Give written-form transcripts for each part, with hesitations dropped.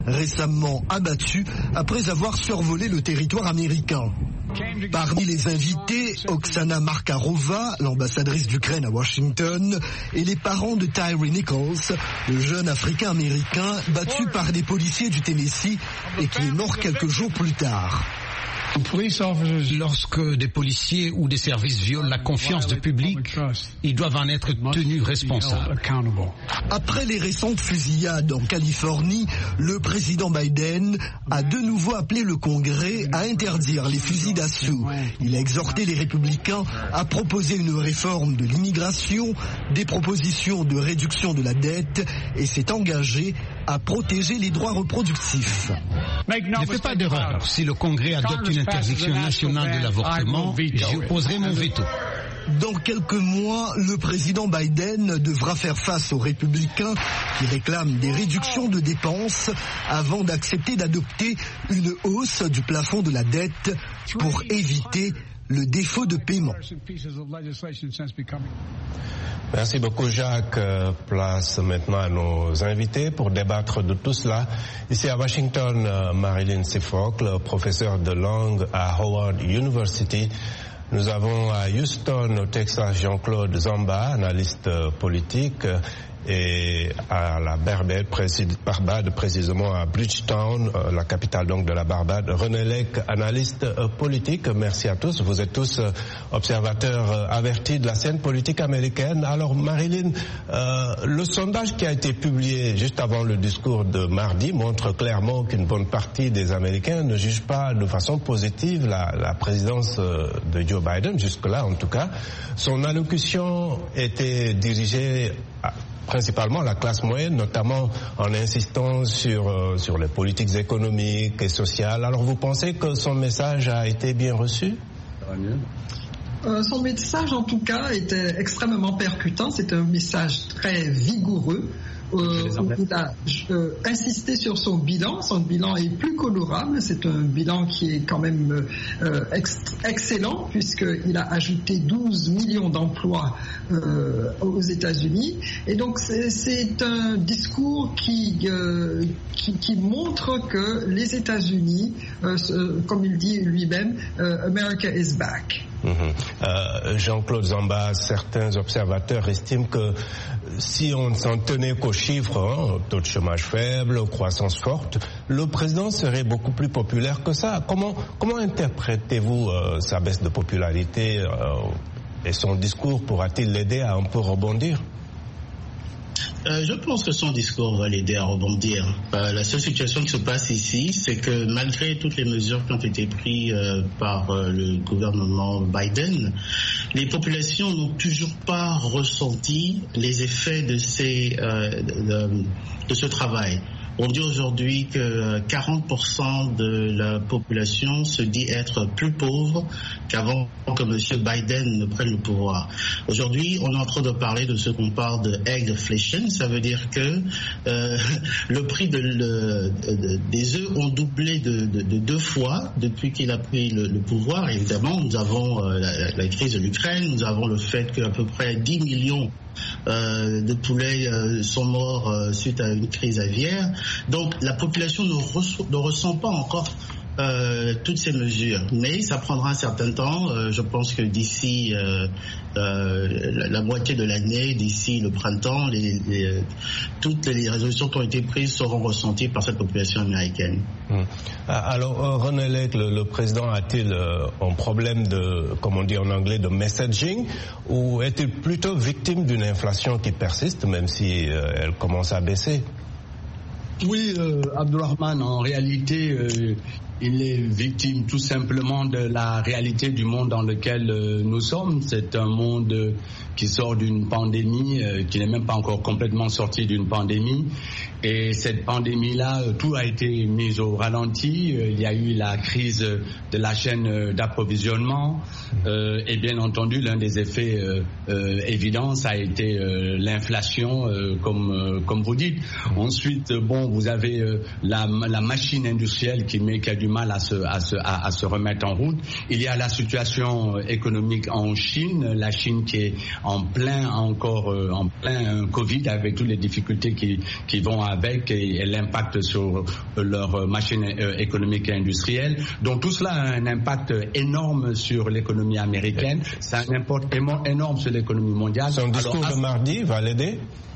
récemment abattu après avoir survolé le territoire américain. Parmi les invités, Oksana Markarova, l'ambassadrice d'Ukraine à Washington, et les parents de Tyre Nichols, le jeune Africain-américain battu par des policiers du Tennessee et qui est mort quelques jours plus tard. Lorsque des policiers ou des services violent la confiance du public, ils doivent en être tenus responsables. Après les récentes fusillades en Californie, le président Biden a de nouveau appelé le Congrès à interdire les fusils d'assaut. Il a exhorté les républicains à proposer une réforme de l'immigration, des propositions de réduction de la dette et s'est engagé à protéger les droits reproductifs. Ne fais pas d'erreur. Si le Congrès adopte une interdiction nationale de l'avortement, j'opposerai mon veto. Dans quelques mois, le président Biden devra faire face aux républicains qui réclament des réductions de dépenses avant d'accepter d'adopter une hausse du plafond de la dette pour éviter le défaut de paiement. Merci beaucoup Jacques. Place maintenant à nos invités pour débattre de tout cela. Ici à Washington, Marilyn Seafocle, professeure de langue à Howard University. Nous avons à Houston, au Texas, Jean-Claude Zamba, analyste politique, et à la Barbade, précisément à Bridgetown, la capitale donc de la Barbade, René Lec, analyste politique. Merci à tous. Vous êtes tous observateurs avertis de la scène politique américaine. Alors Marilyn, le sondage qui a été publié juste avant le discours de mardi montre clairement qu'une bonne partie des Américains ne jugent pas de façon positive la présidence de Joe Biden, jusque-là en tout cas. Son allocution était dirigée principalement à la classe moyenne, notamment en insistant sur les politiques économiques et sociales. Alors vous pensez que son message a été bien reçu ? Son message en tout cas était extrêmement percutant, c'est un message très vigoureux. Il a insisté sur son bilan est plus colorable, c'est un bilan qui est quand même excellent puisqu'il a ajouté 12 millions d'emplois aux États-Unis et donc c'est un discours qui montre que les États-Unis, comme il dit lui-même, America is back. Jean-Claude Zamba, certains observateurs estiment que si on s'en tenait qu'aux chiffres, taux de chômage faible, croissance forte, le président serait beaucoup plus populaire que ça. Comment interprétez-vous sa baisse de popularité et son discours pourra-t-il l'aider à un peu rebondir ? Je pense que son discours va l'aider à rebondir. La seule situation qui se passe ici, c'est que malgré toutes les mesures qui ont été prises par le gouvernement Biden, les populations n'ont toujours pas ressenti les effets de ce travail. On dit aujourd'hui que 40% de la population se dit être plus pauvre qu'avant que M. Biden ne prenne le pouvoir. Aujourd'hui, on est en train de parler de ce qu'on parle de eggflation. Ça veut dire que le prix des œufs ont doublé de 2 fois depuis qu'il a pris le pouvoir. Évidemment, nous avons la crise de l'Ukraine, nous avons le fait qu'à peu près 10 millions de poulets sont morts suite à une crise aviaire. Donc la population ne ressent pas encore toutes ces mesures, mais ça prendra un certain temps. Je pense que d'ici la moitié de l'année, d'ici le printemps, toutes les résolutions qui ont été prises seront ressenties par cette population américaine. Alors René Lec, le président a-t-il un problème de, comme on dit en anglais, de messaging, ou est-il plutôt victime d'une inflation qui persiste, même si elle commence à baisser? Oui, Abdulrahman, en réalité, il est victime tout simplement de la réalité du monde dans lequel nous sommes. C'est un monde qui sort d'une pandémie, qui n'est même pas encore complètement sorti d'une pandémie. Et cette pandémie-là, tout a été mis au ralenti. Il y a eu la crise de la chaîne d'approvisionnement. Et bien entendu, l'un des effets évidents, ça a été l'inflation, comme vous dites. Ensuite, bon, vous avez la machine industrielle qui a du mal à se remettre en route. Il y a la situation économique en Chine, la Chine qui est en plein Covid avec toutes les difficultés qui vont avec et l'impact sur leur machine économique et industrielle. Donc tout cela a un impact énorme sur l'économie américaine, ça a un impact énorme sur l'économie mondiale. Son discours de mardi va l'aider?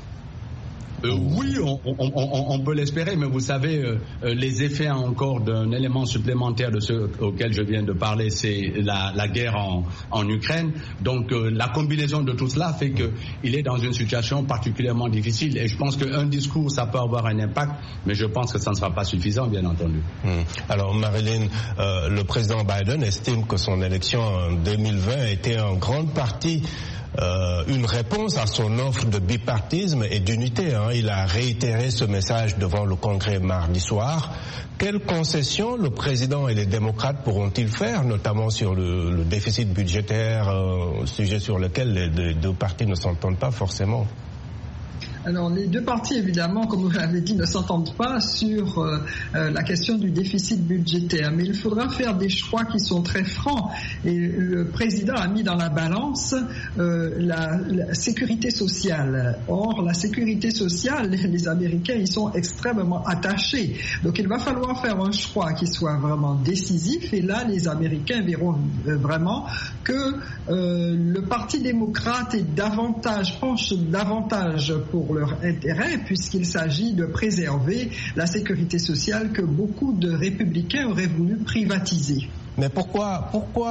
Oui, on peut l'espérer, mais vous savez, les effets encore d'un élément supplémentaire de ce auquel je viens de parler, c'est la guerre en Ukraine. Donc la combinaison de tout cela fait qu'il est dans une situation particulièrement difficile. Et je pense qu'un discours, ça peut avoir un impact, mais je pense que ça ne sera pas suffisant, bien entendu. Alors Marilyn, le président Biden estime que son élection en 2020 était en grande partie une réponse à son offre de bipartisme et d'unité. Il a réitéré ce message devant le Congrès mardi soir. Quelles concessions le président et les démocrates pourront-ils faire, notamment sur le déficit budgétaire, sujet sur lequel les deux partis ne s'entendent pas forcément? Alors les deux partis, évidemment, comme vous l'avez dit, ne s'entendent pas sur la question du déficit budgétaire. Mais il faudra faire des choix qui sont très francs. Et le président a mis dans la balance la sécurité sociale. Or, la sécurité sociale, les Américains y sont extrêmement attachés. Donc il va falloir faire un choix qui soit vraiment décisif. Et là, les Américains verront vraiment que le Parti démocrate penche davantage pour leur intérêt, puisqu'il s'agit de préserver la sécurité sociale que beaucoup de républicains auraient voulu privatiser. Mais pourquoi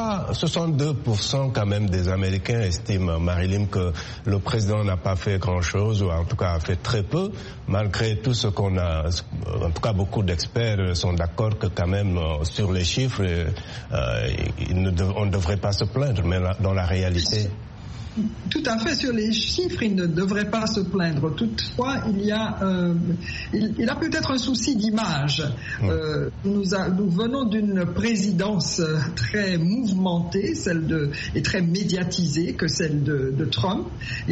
62% quand même des Américains estiment, Marilyn, que le président n'a pas fait grand-chose, ou en tout cas a fait très peu, malgré tout ce qu'on a, en tout cas beaucoup d'experts sont d'accord que quand même sur les chiffres, on ne devrait pas se plaindre, mais dans la réalité... Tout à fait, sur les chiffres, il ne devrait pas se plaindre. Toutefois, il a peut-être un souci d'image. Nous venons d'une présidence très mouvementée, et très médiatisée que celle de Trump.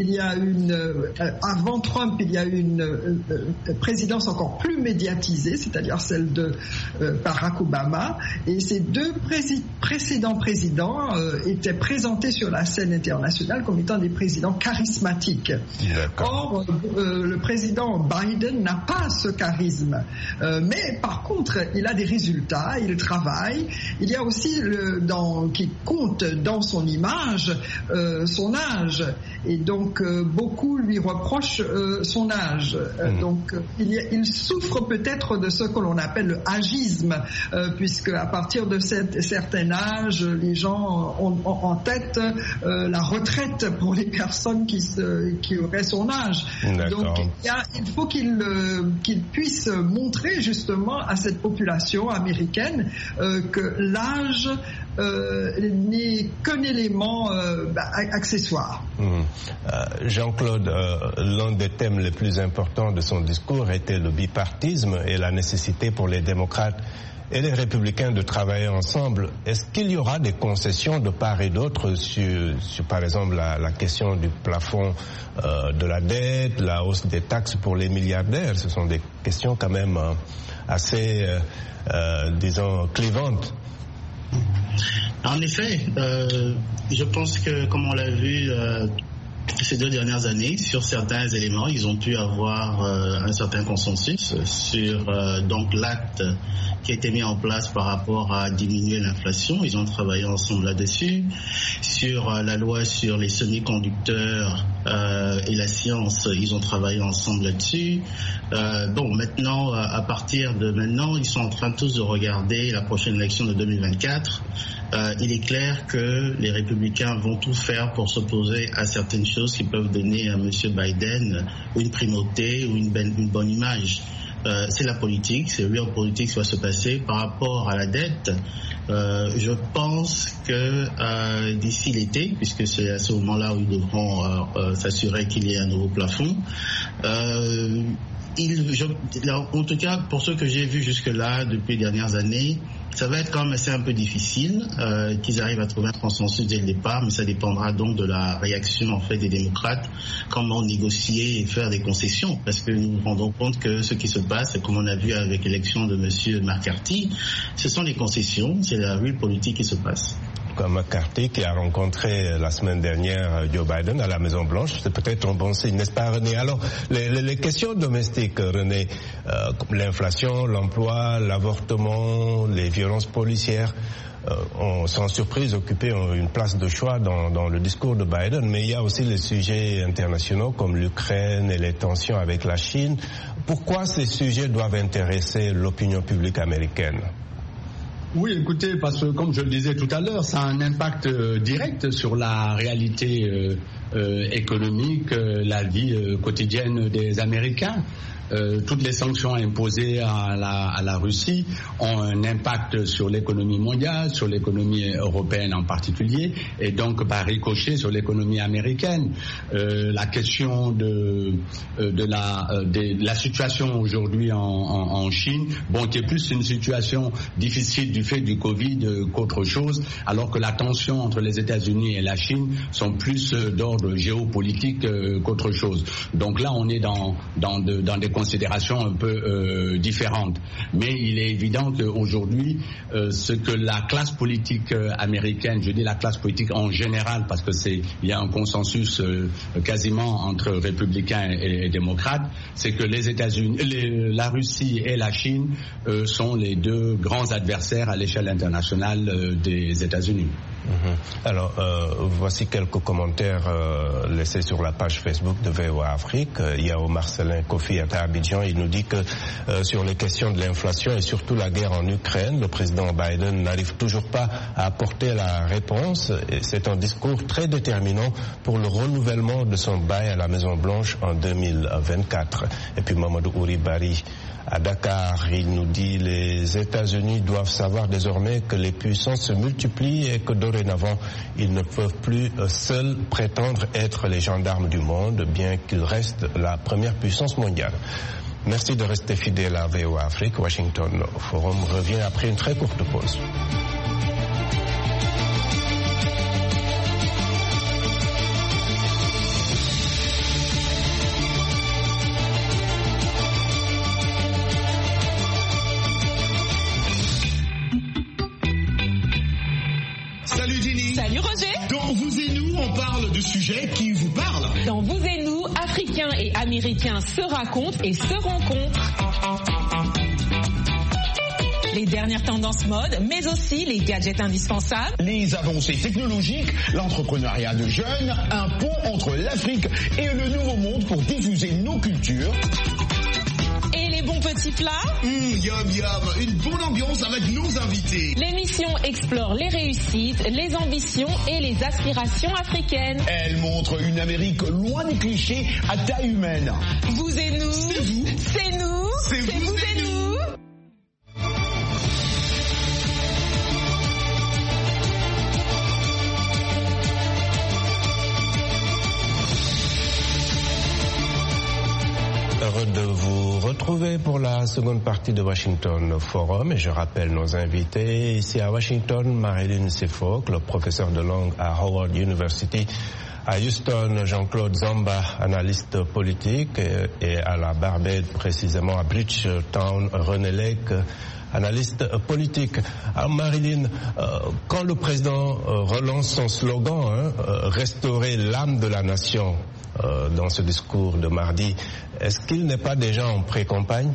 Avant Trump, il y a eu une présidence encore plus médiatisée, c'est-à-dire celle de Barack Obama. Et ces deux précédents présidents étaient présentés sur la scène internationale comme étant des présidents charismatiques. Or, le président Biden n'a pas ce charisme. Mais par contre, il a des résultats, il travaille. Il y a aussi qui compte dans son image son âge. Et donc, beaucoup lui reprochent son âge. Donc, il souffre peut-être de ce que l'on appelle le âgisme, puisque à partir de certain âge, les gens ont en tête la retraite pour les personnes qui auraient son âge. Donc il faut qu'il puisse montrer justement à cette population américaine que l'âge n'est qu'un élément accessoire. Jean-Claude, l'un des thèmes les plus importants de son discours était le bipartisme et la nécessité pour les démocrates et les républicains de travailler ensemble. Est-ce qu'il y aura des concessions de part et d'autre sur par exemple la question du plafond de la dette, la hausse des taxes pour les milliardaires? Ce sont des questions quand même assez, disons, clivantes. En effet, je pense que, comme on l'a vu ces 2 dernières années, sur certains éléments, ils ont pu avoir un certain consensus sur donc l'acte qui a été mis en place par rapport à diminuer l'inflation. Ils ont travaillé ensemble là-dessus. Sur la loi sur les semi-conducteurs et la science, ils ont travaillé ensemble là-dessus. Maintenant, à partir de maintenant, ils sont en train tous de regarder la prochaine élection de 2024. Il est clair que les républicains vont tout faire pour s'opposer à certaines choses qui peuvent donner à M. Biden une primauté ou une bonne image. C'est la politique, c'est real politique qui va se passer. Par rapport à la dette, je pense que d'ici l'été, puisque c'est à ce moment-là où ils devront s'assurer qu'il y ait un nouveau plafond, En tout cas, pour ceux que j'ai vus jusque-là depuis les dernières années, ça va être quand même assez un peu difficile qu'ils arrivent à trouver un consensus dès le départ, mais ça dépendra donc de la réaction en fait des démocrates, comment négocier et faire des concessions, parce que nous nous rendons compte que ce qui se passe, comme on a vu avec l'élection de M. McCarthy, ce sont les concessions, c'est la rue politique qui se passe. Comme McCarthy qui a rencontré la semaine dernière Joe Biden à la Maison Blanche, c'est peut-être un bon signe, n'est-ce pas René? Alors, les questions domestiques, René, l'inflation, l'emploi, l'avortement, les violences policières, ont sans surprise occupé une place de choix dans le discours de Biden, mais il y a aussi les sujets internationaux comme l'Ukraine et les tensions avec la Chine. Pourquoi ces sujets doivent intéresser l'opinion publique américaine? Oui, écoutez, parce que comme je le disais tout à l'heure, ça a un impact direct sur la réalité économique, la vie quotidienne des Américains. Toutes les sanctions imposées à la Russie ont un impact sur l'économie mondiale, sur l'économie européenne en particulier, et donc par ricochet sur l'économie américaine. La question de la situation aujourd'hui en Chine, qui est plus une situation difficile du fait du Covid qu'autre chose, alors que la tension entre les États-Unis et la Chine sont plus d'ordre géopolitique qu'autre chose. Donc là, on est dans des considérations un peu différentes. Mais il est évident qu'aujourd'hui, ce que la classe politique américaine, je dis la classe politique en général, parce que il y a un consensus quasiment entre républicains et démocrates, c'est que les États-Unis, la Russie et la Chine sont les deux grands adversaires à l'échelle internationale des États-Unis. Alors, voici quelques commentaires laissés sur la page Facebook de VOA Afrique. Il y a Marcelin Kofi à Abidjan. Il nous dit que sur les questions de l'inflation et surtout la guerre en Ukraine, le président Biden n'arrive toujours pas à apporter la réponse. Et c'est un discours très déterminant pour le renouvellement de son bail à la Maison Blanche en 2024. Et puis Mamadou Ouribari à Dakar, il nous dit les États-Unis doivent savoir désormais que les puissances se multiplient et que dorénavant ils ne peuvent plus seuls prétendre être les gendarmes du monde, bien qu'ils restent la première puissance mondiale. Merci de rester fidèle à VOA Afrique. Washington Forum revient après une très courte pause. Sujet qui vous parle. Dans Vous et Nous, Africains et Américains se racontent et se rencontrent. Les dernières tendances mode, mais aussi les gadgets indispensables. Les avancées technologiques, l'entrepreneuriat de jeunes, un pont entre l'Afrique et le Nouveau Monde pour diffuser nos cultures. Et les bons petits plats. Yum yum, une bonne ambiance avec nos invités. L'émission explore les réussites, les ambitions et les aspirations africaines. Elle montre une Amérique loin des clichés à taille humaine. Vous et nous. C'est vous. C'est nous. C'est vous et nous. Heureux de vous retrouver pour la seconde partie de Washington Forum et je rappelle nos invités ici à Washington, Marilyn Sefoc, professeur de langue à Howard University, à Houston, Jean-Claude Zamba, analyste politique, et à la Barbade, précisément à Bridgetown, René Lec, analyste politique. Alors Marilyn, quand le président relance son slogan, restaurer l'âme de la nation, dans ce discours de mardi, est-ce qu'il n'est pas déjà en pré-campagne?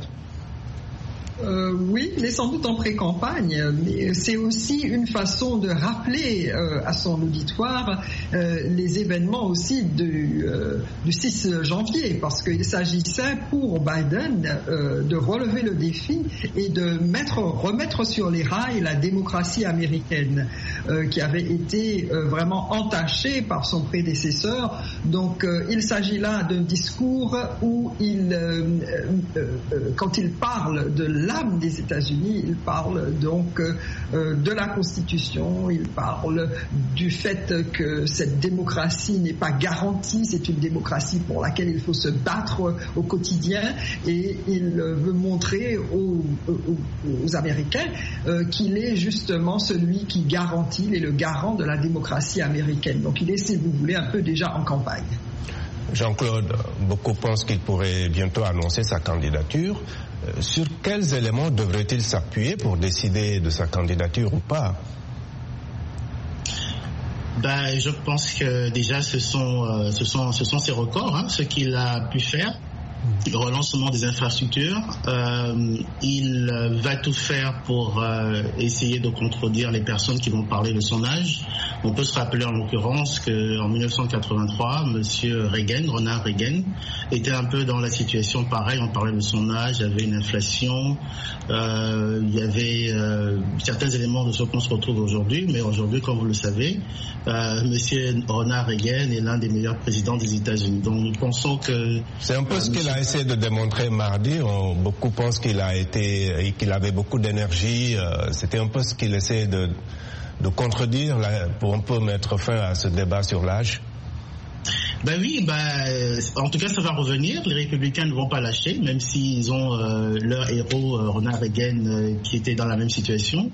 Oui, il est sans doute en pré-campagne, mais c'est aussi une façon de rappeler à son auditoire les événements aussi du 6 janvier, parce qu'il s'agissait pour Biden de relever le défi et de remettre sur les rails la démocratie américaine qui avait été vraiment entachée par son prédécesseur Donc il s'agit là d'un discours où quand il parle de l'âme des États-Unis, il parle donc de la Constitution, il parle du fait que cette démocratie n'est pas garantie, c'est une démocratie pour laquelle il faut se battre au quotidien, et il veut montrer aux Américains qu'il est justement celui qui garantit, il est le garant de la démocratie américaine. Donc il est, si vous voulez, un peu déjà en campagne. Jean-Claude, beaucoup pensent qu'il pourrait bientôt annoncer sa candidature. Sur quels éléments devrait-il s'appuyer pour décider de sa candidature ou pas? Je pense que déjà ce sont ses records, ce qu'il a pu faire. Le relancement des infrastructures, il va tout faire pour essayer de contredire les personnes qui vont parler de son âge. On peut se rappeler en l'occurrence qu'en 1983, Monsieur Reagan, Ronald Reagan, était un peu dans la situation pareille. On parlait de son âge, il y avait une inflation, il y avait certains éléments de ce qu'on se retrouve aujourd'hui. Mais aujourd'hui, comme vous le savez, Monsieur Ronald Reagan est l'un des meilleurs présidents des États-Unis. Donc nous pensons que c'est un peu ce qu'il a essayé de démontrer mardi. Beaucoup pensent qu'il avait beaucoup d'énergie. C'était un peu ce qu'il essayait de contredire pour un peu mettre fin à ce débat sur l'âge. En tout cas, ça va revenir. Les républicains ne vont pas lâcher, même s'ils ont leur héros, Ronald Reagan, qui était dans la même situation.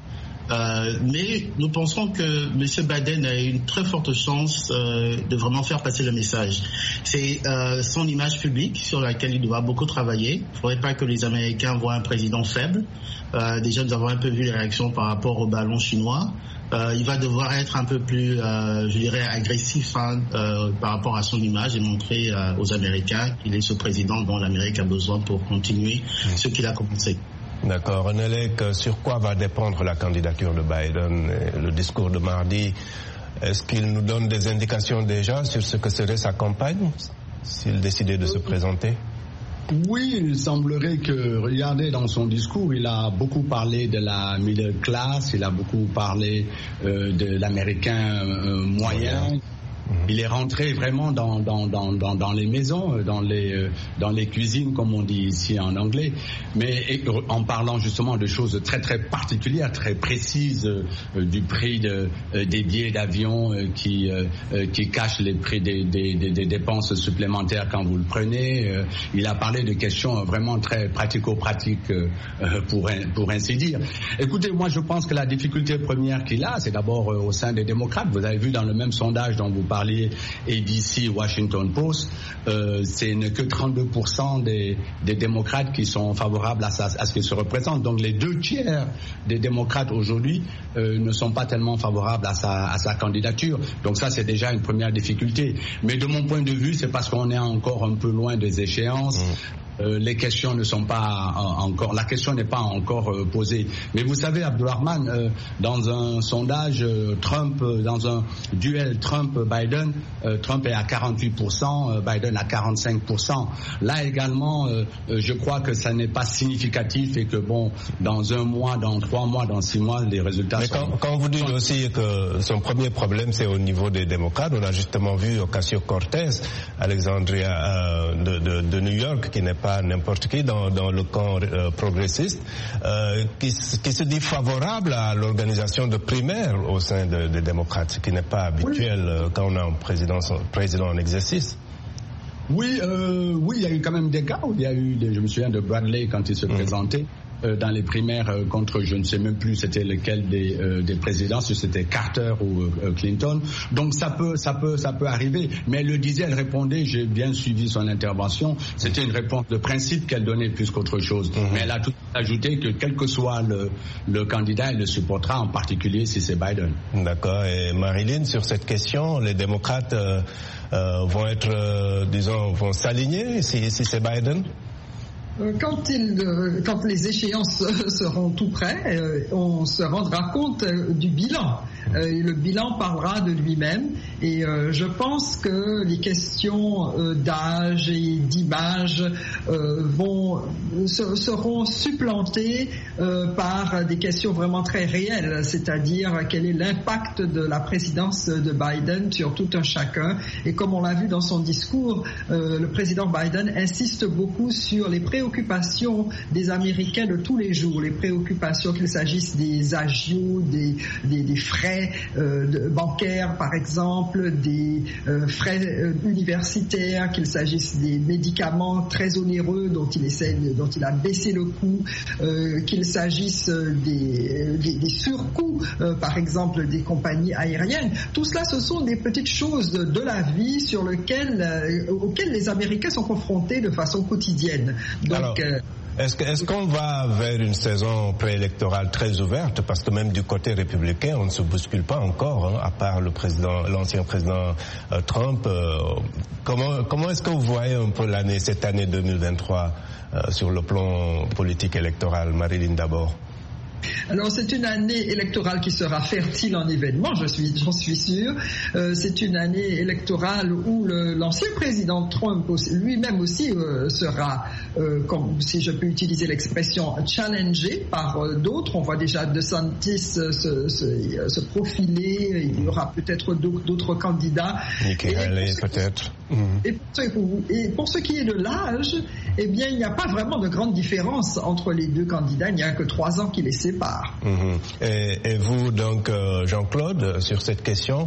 Mais nous pensons que M. Biden a une très forte chance de vraiment faire passer le message. C'est son image publique sur laquelle il doit beaucoup travailler. Il ne faudrait pas que les Américains voient un président faible. Déjà, nous avons un peu vu les réactions par rapport au ballon chinois. Il va devoir être un peu plus, agressif par rapport à son image et montrer aux Américains qu'il est ce président dont l'Amérique a besoin pour continuer ce qu'il a commencé. D'accord. Renelec, sur quoi va dépendre la candidature de Biden, le discours de mardi? Est-ce qu'il nous donne des indications déjà sur ce que serait sa campagne s'il décidait de se présenter? Oui, il semblerait que, regardez, dans son discours, il a beaucoup parlé de la middle class, il a beaucoup parlé de l'américain moyen. Il est rentré vraiment dans les maisons, dans les cuisines, comme on dit ici en anglais, mais en parlant justement de choses très très particulières, très précises, du prix des billets d'avion qui cachent les prix des dépenses supplémentaires quand vous le prenez. Il a parlé de questions vraiment très pratico-pratiques pour ainsi dire. Écoutez, moi je pense que la difficulté première qu'il a, c'est d'abord au sein des démocrates. Vous avez vu dans le même sondage dont vous parliez, ABC, Washington Post, c'est que 32% des démocrates qui sont favorables à ce qu'il se représente. Donc les 2/3 des démocrates aujourd'hui ne sont pas tellement favorables à sa candidature. Donc ça, c'est déjà une première difficulté. Mais de mon point de vue, c'est parce qu'on est encore un peu loin des échéances. Les questions ne sont pas encore, la question n'est pas encore posée. Mais vous savez, Abdourahmane, dans un sondage dans un duel Trump-Biden, Trump est à 48%, Biden à 45%. Là également, je crois que ça n'est pas significatif et que bon, dans un mois, dans 3 mois, dans 6 mois, les résultats sont... Mais quand vous dites aussi que son premier problème, c'est au niveau des démocrates, on a justement vu Ocasio-Cortez, Alexandria de New York, qui n'est pas n'importe qui dans le camp progressiste, qui se dit favorable à l'organisation de primaires au sein des démocrates, ce qui n'est pas habituel quand on a un président en exercice. Oui, il y a eu quand même des cas où il y a eu, je me souviens de Bradley quand il se présentait dans les primaires contre, je ne sais même plus c'était lequel des présidents, si c'était Carter ou Clinton. Donc ça peut arriver. Mais elle le disait, elle répondait, j'ai bien suivi son intervention, c'était une réponse de principe qu'elle donnait plus qu'autre chose. Mais elle a tout ajouté que quel que soit le candidat, elle le supportera, en particulier si c'est Biden. D'accord. Et Marilyn, sur cette question, les démocrates vont être, vont s'aligner si c'est Biden? Quand les échéances seront tout près, on se rendra compte du bilan. et le bilan parlera de lui-même. Et je pense que les questions d'âge et d'image seront supplantées par des questions vraiment très réelles, c'est-à-dire quel est l'impact de la présidence de Biden sur tout un chacun. Et comme on l'a vu dans son discours, le président Biden insiste beaucoup sur les préoccupations des Américains de tous les jours, les préoccupations qu'il s'agisse des agios, des frais bancaires par exemple, des frais universitaires, qu'il s'agisse des médicaments très onéreux dont il a baissé le coût, qu'il s'agisse des surcoûts par exemple des compagnies aériennes. Tout cela, ce sont des petites choses de la vie auxquelles les Américains sont confrontés de façon quotidienne. Donc, alors, est-ce qu'on va vers une saison préélectorale très ouverte, parce que même du côté républicain, on ne se bouscule pas encore, à part l'ancien président Trump. Comment est-ce que vous voyez un peu cette année 2023 sur le plan politique électoral? Marilyn d'abord. Alors c'est une année électorale qui sera fertile en événements, j'en suis sûr. C'est une année électorale où l'ancien président Trump lui-même aussi sera, comme si je peux utiliser l'expression, challengé par d'autres. On voit déjà DeSantis se profiler, il y aura peut-être d'autres candidats. Nikki Haley peut-être. Et pour ce qui est de l'âge, eh bien il n'y a pas vraiment de grande différence entre les deux candidats, il n'y a que 3 ans qui les séparent. Et vous donc Jean-Claude, sur cette question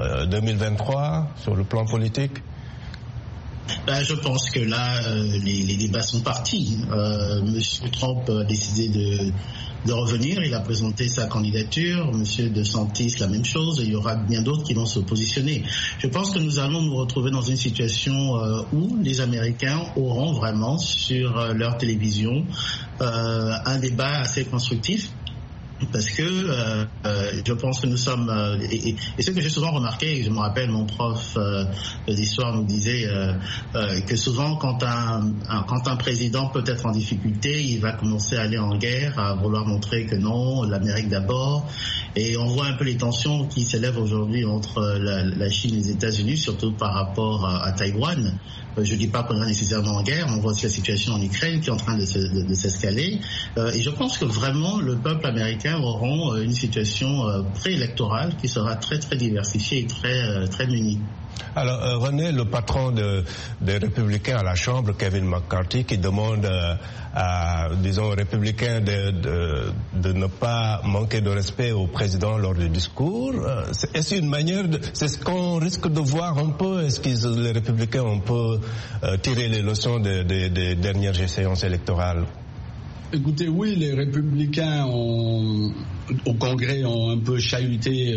2023 sur le plan politique? Je pense que là les débats sont partis. Monsieur Trump a décidé de revenir, il a présenté sa candidature, Monsieur DeSantis la même chose, et il y aura bien d'autres qui vont se positionner. Je pense que nous allons nous retrouver dans une situation où les Américains auront vraiment sur leur télévision un débat assez constructif. Parce que je pense que nous sommes et ce que j'ai souvent remarqué, je me rappelle mon prof d'histoire nous disait que souvent quand un président peut être en difficulté, il va commencer à aller en guerre, à vouloir montrer que non, l'Amérique d'abord, et on voit un peu les tensions qui s'élèvent aujourd'hui entre la Chine et les États-Unis, surtout par rapport à Taïwan. Je ne dis pas qu'on est nécessairement en guerre, on voit aussi la situation en Ukraine qui est en train de s'escaler, et je pense que vraiment le peuple américain auront une situation préélectorale qui sera très très diversifiée et très munie. Alors René, le patron des Républicains à la Chambre, Kevin McCarthy, qui demande aux Républicains de ne pas manquer de respect au président lors du discours. Est-ce une manière c'est ce qu'on risque de voir un peu? Est-ce que les Républicains ont peu tiré les leçons des dernières séances électorales? Écoutez, oui, les Républicains au Congrès ont un peu chahuté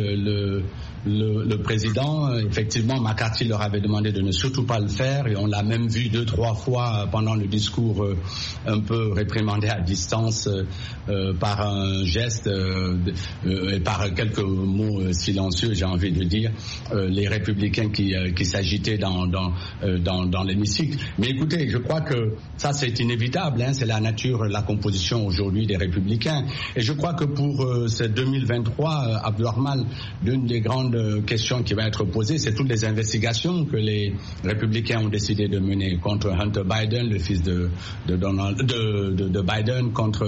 le président. Effectivement, McCarthy leur avait demandé de ne surtout pas le faire, et on l'a même vu 2-3 fois pendant le discours un peu réprimandé à distance par un geste et par quelques mots silencieux, j'ai envie de dire, les Républicains qui s'agitaient dans l'hémicycle. Mais écoutez, je crois que ça c'est inévitable, c'est la nature, la composition aujourd'hui des Républicains. Et je crois que pour ce 2023, Abdourahmane, l'une des grandes questions qui va être posée, c'est toutes les investigations que les Républicains ont décidé de mener contre Hunter Biden, le fils de Biden,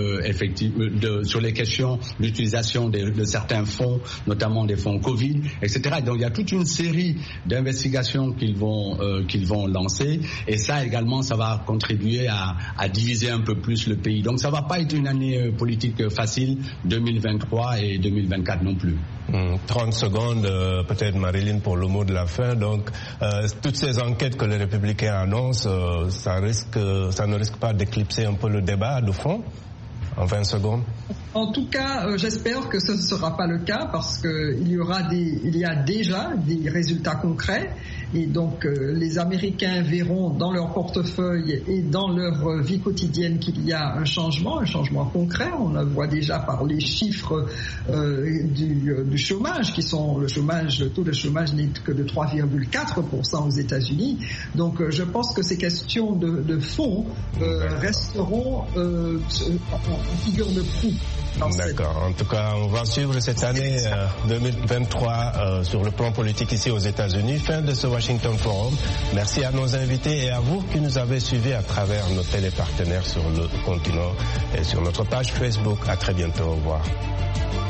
sur les questions d'utilisation de certains fonds, notamment des fonds Covid, etc. Donc il y a toute une série d'investigations qu'ils vont lancer, et ça également, ça va contribuer à diviser un peu plus le pays. Donc ça va pas être une année politique facile, 2023 et 2024 non plus. 30 secondes, peut-être Marilyn, pour le mot de la fin. Donc, toutes ces enquêtes que les Républicains annoncent, ça ne risque pas d'éclipser un peu le débat de fond? En 20 secondes. En tout cas, j'espère que ce ne sera pas le cas, parce qu'il y a déjà des résultats concrets, Et donc les Américains verront dans leur portefeuille et dans leur vie quotidienne qu'il y a un changement concret. On le voit déjà par les chiffres du chômage qui sont le taux de chômage n'est que de 3,4% aux États-Unis. Donc je pense que ces questions de fond resteront en figure de proue. D'accord. En tout cas, on va suivre cette année 2023 sur le plan politique ici aux États-Unis. Fin de ce Washington Forum. Merci à nos invités et à vous qui nous avez suivis à travers nos télépartenaires sur le continent et sur notre page Facebook. À très bientôt. Au revoir.